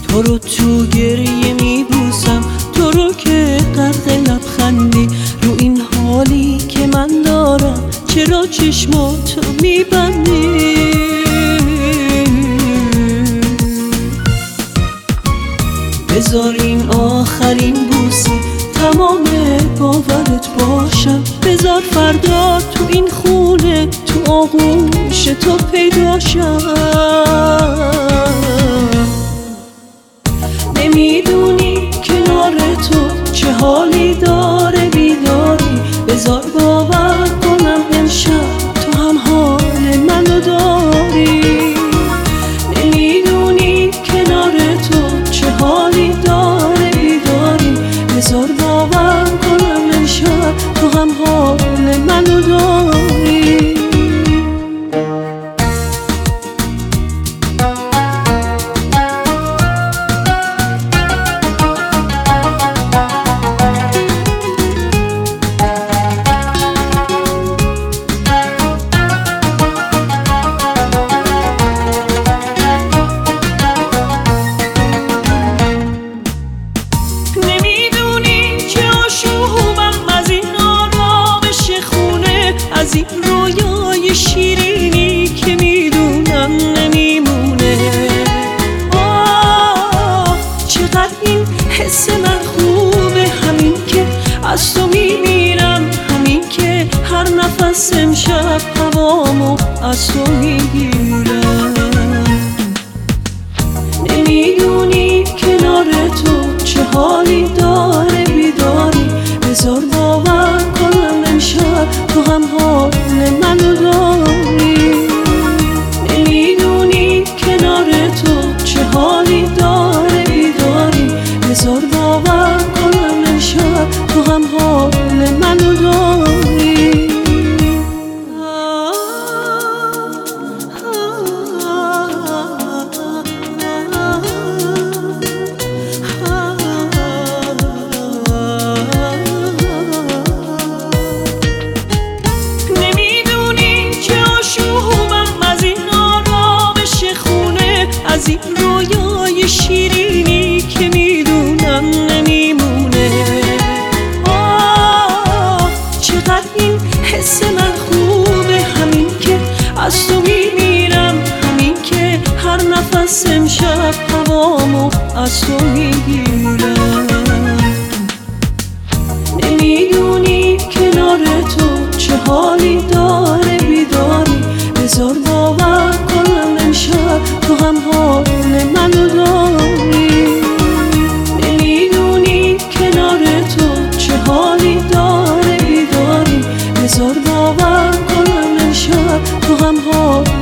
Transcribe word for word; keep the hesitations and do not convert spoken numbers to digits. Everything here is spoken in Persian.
تو رو تو گریه میبوسم، تو رو که غرق لبخندی. رو این حالی که من دارم چرا چشماتو میبندی؟ بذار این آخرین بوسه تمام باورت باشم. بذار فردا تو این خونه تو آغوش تو پیداشم. نمیدونی کنار تو چه حالی داره بیداری. بذار باور کنم امشب تو هم حال منو داری. نمیدونی کنار تو چه حالی داره بیداری. بذار باور کنم امشب تو هم حال منو داری. از این رویای شیرینی که میدونم نمیمونه. آه چقدر این حس من خوبه، همین که از تو میمیرم، همین که هر نفس امشب هوامو از تو میگیرم. نمیدونی کنار تو چه حالی داره بیداری. بذار باور کنم امشب تو هم حال منو داری. نمیدونی کنار تو چه حالی داره بیداری. بذار باور کنم امشب تو هم حال منو داری. از این رویای شیرینی که میدونم نمیمونه. آه چقدر این حس من خوبه، همین که از تو میمیرم، همین که هر نفس امشب هوامو از تو میگیرم. نمیدونی کنار تو چه حالی داره بیداری. بذار باور کنم امشب تو هم حال منو داری. نمیدونی کنار تو چه حالی داره بیداری. بذار باور کنم امشب تو هم حال